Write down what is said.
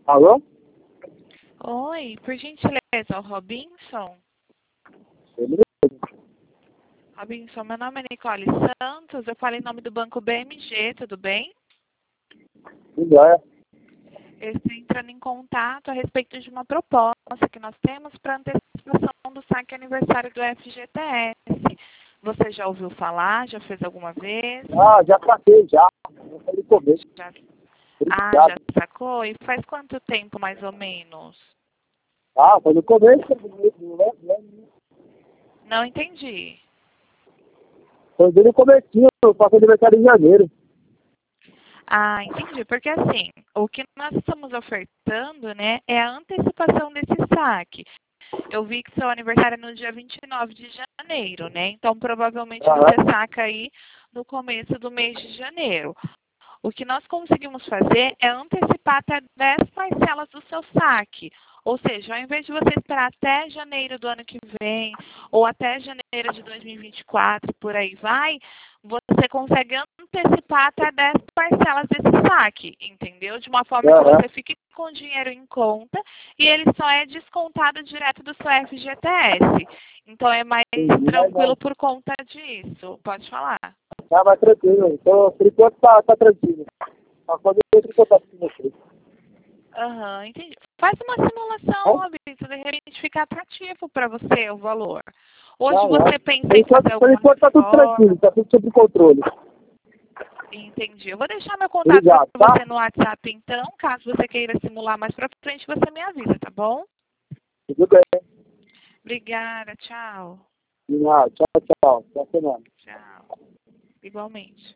Alô? Oi, por gentileza, o Robinson? Ele Robinson, meu nome é Nicole Santos, eu falo em nome do Banco BMG, tudo bem? tudo é. Eu estou entrando em contato a respeito de uma proposta que nós temos para antecipação do saque aniversário do FGTS. Você já ouviu falar? Já fez alguma vez? Já saquei, já. Eu falei começo. Já... já Obrigado. sacou? E faz quanto tempo, mais ou menos? Foi no começo. Não entendi. Foi bem no comecinho, eu faço aniversário em janeiro. Entendi. Porque assim, o que nós estamos ofertando, né, é a antecipação desse saque. Eu vi que seu aniversário é no dia 29 de janeiro, né? Então, provavelmente você Aham. saca aí no começo do mês de janeiro. O que nós conseguimos fazer é antecipar até 10 parcelas do seu saque. Ou seja, ao invés de você esperar até janeiro do ano que vem, ou até janeiro de 2024, por aí vai, você consegue antecipar até 10 parcelas desse saque, entendeu? De uma forma que Aham. você fique com o dinheiro em conta e ele só é descontado direto do seu FGTS. Então é mais Entendi, mas tranquilo não. por conta disso. Pode falar. Mais tranquilo. Então, por enquanto tá tranquilo. Quando eu entro em contato com vocês. Aham, entendi. Faz uma simulação, Tá? Robinson, de repente fica atrativo para você o valor. Hoje Não, não. você pensa em fazer Por alguma enquanto tá tudo tranquilo, reforma? tá tudo sob controle. Entendi. Eu vou deixar meu contato para Obrigado, tá? você no WhatsApp, então. Caso você queira simular mais para frente, você me avisa, tá bom? Tudo bem. Obrigada, tchau. Tchau, tchau. Boa semana. Tchau. Igualmente.